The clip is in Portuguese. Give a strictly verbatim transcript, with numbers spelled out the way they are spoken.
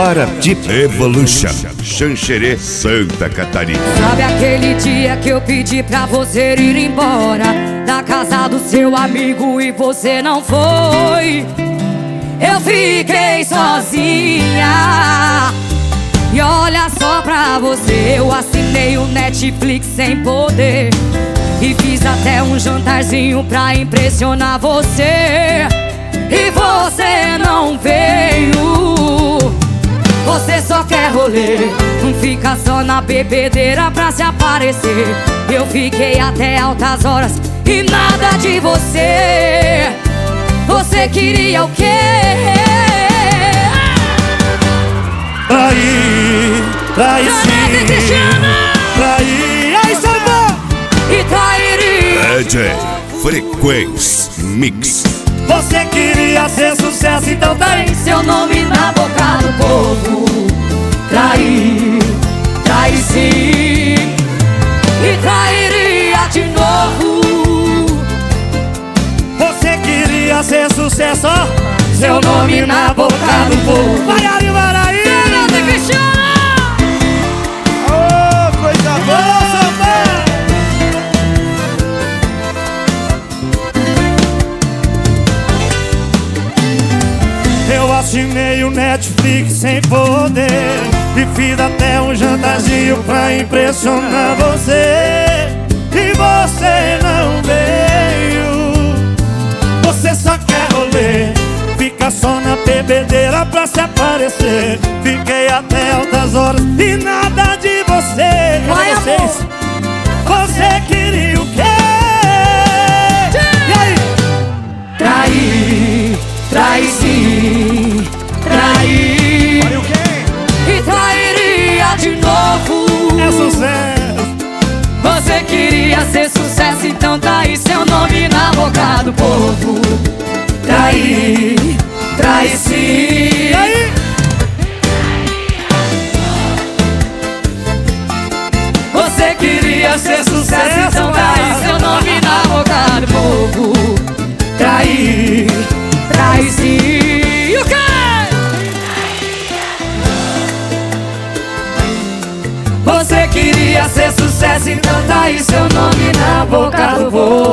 hora de Evolution, Xanxerê, Santa Catarina. Sabe aquele dia que eu pedi pra você ir embora da casa do seu amigo e você não foi? Eu fiquei sozinha. E olha só pra você, eu assinei o Netflix sem poder e fiz até um jantarzinho pra impressionar você. E você não veio. Você só quer rolê, não fica só na bebedeira pra se aparecer. Eu fiquei até altas horas e nada de você. Você queria o quê? Trair, trair sim, trair, aí salvou! E trairia. D J Frequência Mix. Você queria ser sucesso, então tá aí Seu nome na boca do povo. Trair, trair sim. E trairia de novo. Você queria ser sucesso, ó. Seu nome na boca do povo. Vai aí, vai aí! Oh, coisa boa, samba! Eu assinei o Netflix sem poder e fiz até um jantarzinho pra impressionar você. E você não veio. Você só quer rolê, fica só na bebedeira pra se aparecer. Fiquei até altas horas e nada de você. Vai, vocês? Você queria o quê? E aí? Trair, trair sim. Trair. Olha o quê? E trairia de novo. É sucesso. Você queria ser sucesso, então tá aí seu nome na boca do povo. Trair, trair sim. E aí? Você queria ser sucesso, então tá aí seu nome na boca do povo. Trair, trair sim. E o quê? Você queria ser sucesso, então tá aí seu nome na boca do povo.